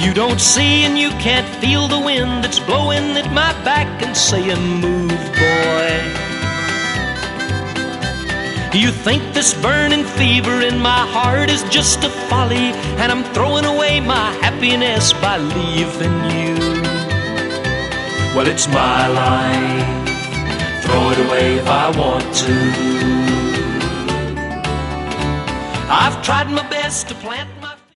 You don't see and you can't feel the wind that's blowing at my back and saying, move, boy. You think this burning fever in my heart is just a folly, and I'm throwing away my happiness by leaving you. Well, it's my life, throw it away if I want to. I've tried my best to plant